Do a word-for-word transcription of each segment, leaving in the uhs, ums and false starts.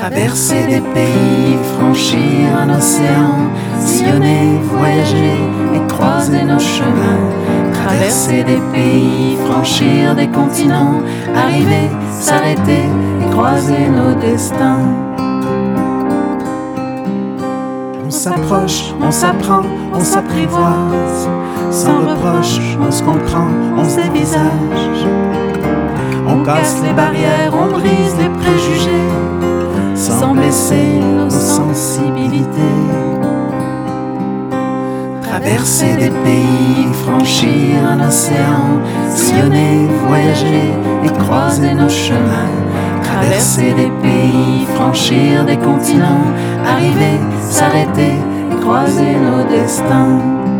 Traverser des pays, franchir un océan, sillonner, voyager et croiser nos chemins. Traverser des pays, franchir des continents, arriver, s'arrêter et croiser nos destins. On s'approche, on s'apprend, on s'apprivoise, sans reproche, on se comprend, on se dévisage. On casse les barrières, on brise les préjugés, sans blesser nos sensibilités. Traverser des pays, franchir un océan, sillonner, voyager et croiser nos chemins. Traverser des pays, franchir des continents, arriver, s'arrêter et croiser nos destins.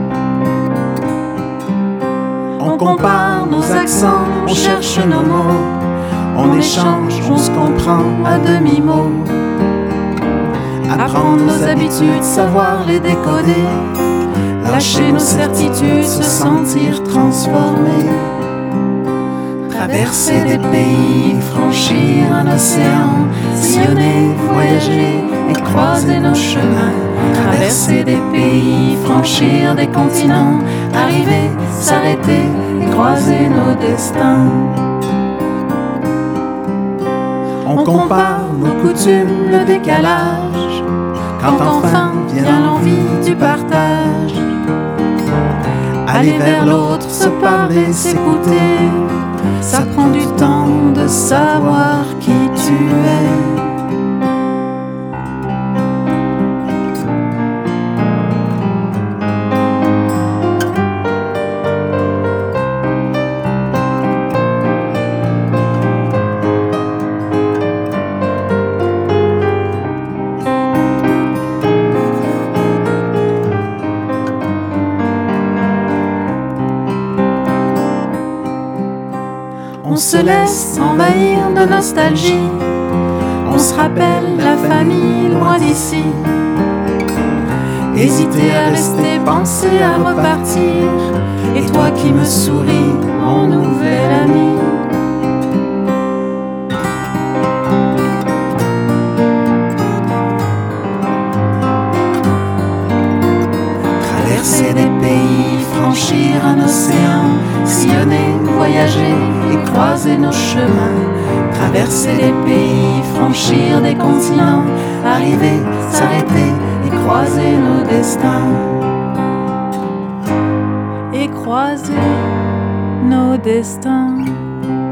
On compare nos accents, on cherche nos mots, on échange, on se comprend à demi-mot. Apprendre nos habitudes, savoir les décoder, lâcher nos certitudes, se sentir transformé. Traverser des pays, franchir un océan, sillonner, voyager et croiser nos chemins. Traverser des pays, franchir des continents, arriver, s'arrêter et croiser nos destins. On compare nos coutumes, le décalage, quand enfin vient l'envie du partage. Aller vers l'autre, se parler, s'écouter, ça prend du temps de savoir qui tu es. On se laisse envahir de nostalgie, on se rappelle la famille loin d'ici. Hésiter à rester, penser à repartir, et toi qui me souris, mon nouvel ami. Traverser des pays, franchir un océan, sillonner, voyager et croiser nos chemins. Traverser des pays, franchir des continents, arriver, s'arrêter et croiser nos destins. Et croiser nos destins.